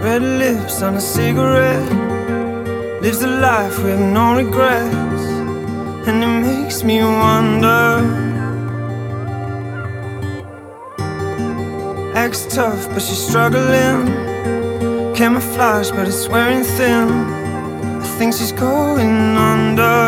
red lips on a cigarette, lives a life with no regrets, and it makes me wonder. Acts tough but she's struggling, camouflage but it's wearing thin. I think she's going under.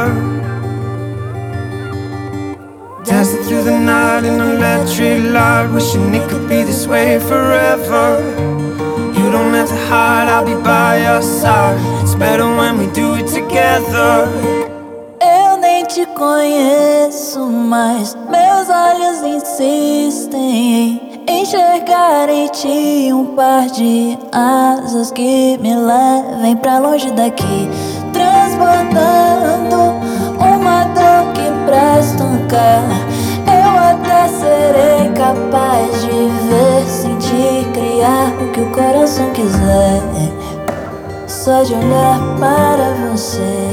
Dancing through the night in an electric light, wishing it could be this way forever. You don't have to hide, I'll be by your side. It's better when we do it together. Eu nem te conheço, mas meus olhos insistem em enxergar em ti um par de asas que me levem pra longe daqui, transbordando uma dor que pra estancar. Eu até serei capaz de ver, sentir, criar o que o coração quiser, só de olhar para você.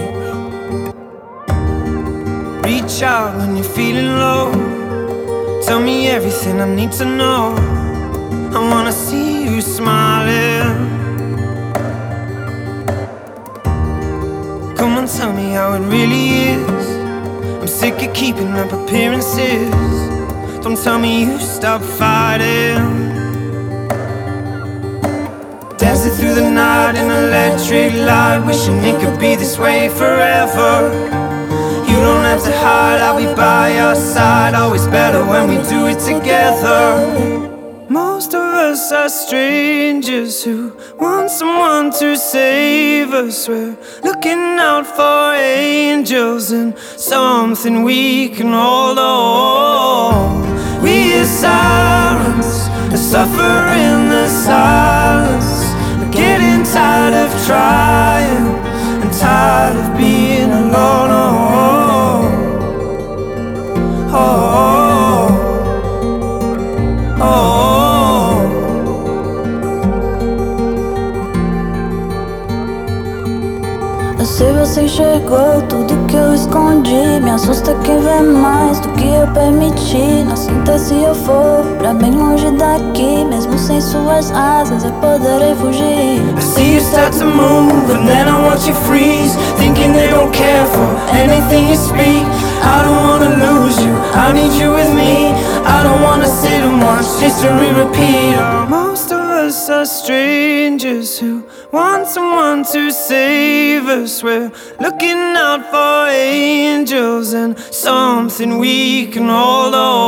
Reach out when you're feeling low, tell me everything I need to know. I wanna see you smiling. Come on, tell me how it really is. I'm sick of keeping up appearances. Don't tell me you stop fighting. Dancing through the night in electric light, wishing it could be this way forever. You don't have to hide, I'll be by your side. Always better when we do it together. Most of us are strangers who want someone to save us. We're looking out for angels and something we can hold on. We hear sirens and suffer in the silence. We're getting tired of trying and tired of being alone. Oh, oh, oh. Eu sei você enxergou tudo que eu escondi. Me assusta quem vê mais do que eu permiti. Não sinta se eu for pra bem longe daqui, mesmo sem suas asas eu poderei fugir. I see you start to move and then I watch you freeze, thinking they don't care for anything you speak. I don't wanna lose you, I need you with me. I don't wanna sit and watch history repeat. Most of us are strangers who want someone to save us. We're looking out for angels and something we can hold on.